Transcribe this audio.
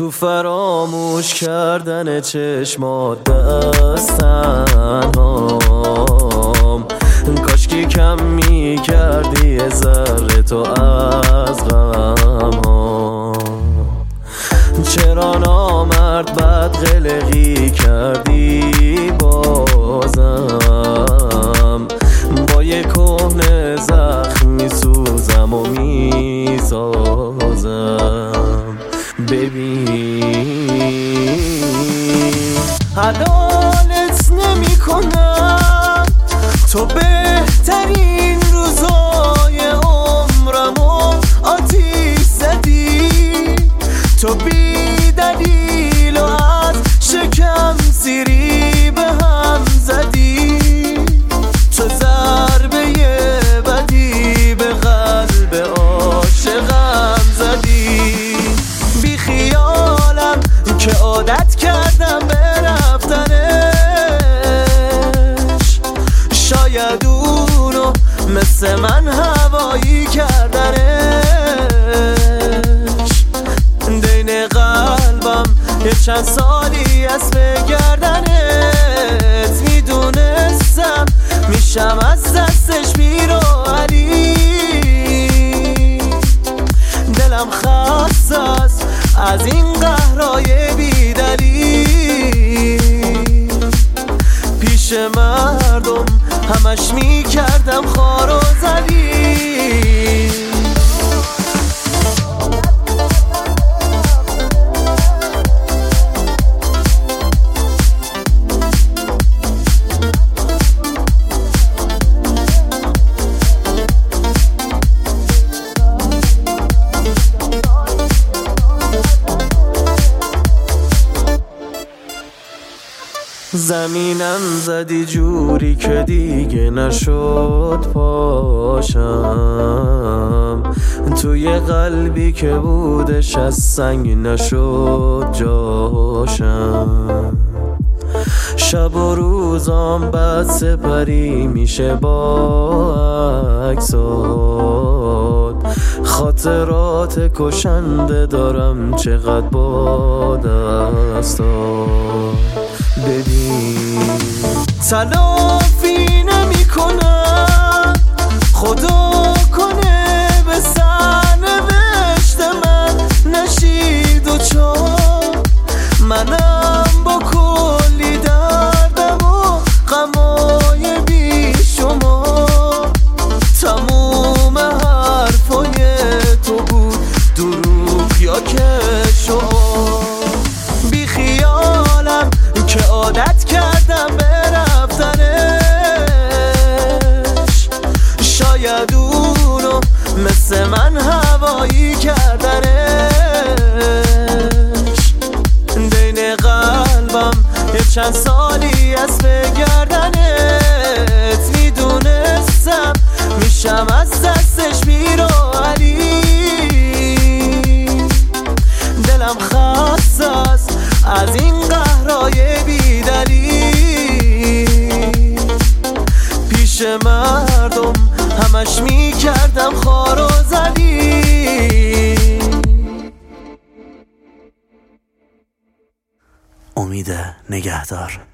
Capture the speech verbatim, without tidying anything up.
تو فراموش کردن چشمات دستنهام، کاشکی کم می کردی ذره تو از غم ها. چرا نامرد بد قلقی کردی بازم، با یه کهنه زخم می سوزم و می سازم. ببین حلالت نمی کنم، تو بهترین روزای عمرمو آتیش زدی، تو بی دلیل و از شکم سیری به هم زدی، تو ضربه بدی به قلب عاشقم زدی. بی خیالم که عادت کردم به رفتنش، شاید اونو مثل من هوایی کردنش. دین قلبم یه چند سالی از بگردنت، میدونستم میشم از دستش بیرو علی. دلم خسته است از این قهرهای بی‌دلیل، پیش مردم همش میکردم خوار و ذلیل. زمینم زدی جوری که دیگه نشد پاشم، توی قلبی که بودش از سنگ نشد جاشم. شب و روزام بد سپری میشه با عکسات، خاطرات کشنده دارم چقدر با دستات. ببین تلافی نمی کنم، خدا کنه به سرنوشت من نشید و چون منم با کلی دردم و غمای بی شما. تموم حرفای تو بود دروغ یا که شما. بی خیالم که عادت کردم به رفتنش، شاید اونو مثل من هوایی کردنش. دین قلبم یه چند سالی از بگردنت، میدونستم میشم از دستش بیرو علی. دلم خسته است از این قهرهای بی‌دلیل، پیش مردم همش میکردم خوار و ذلیل. امید نگهدار.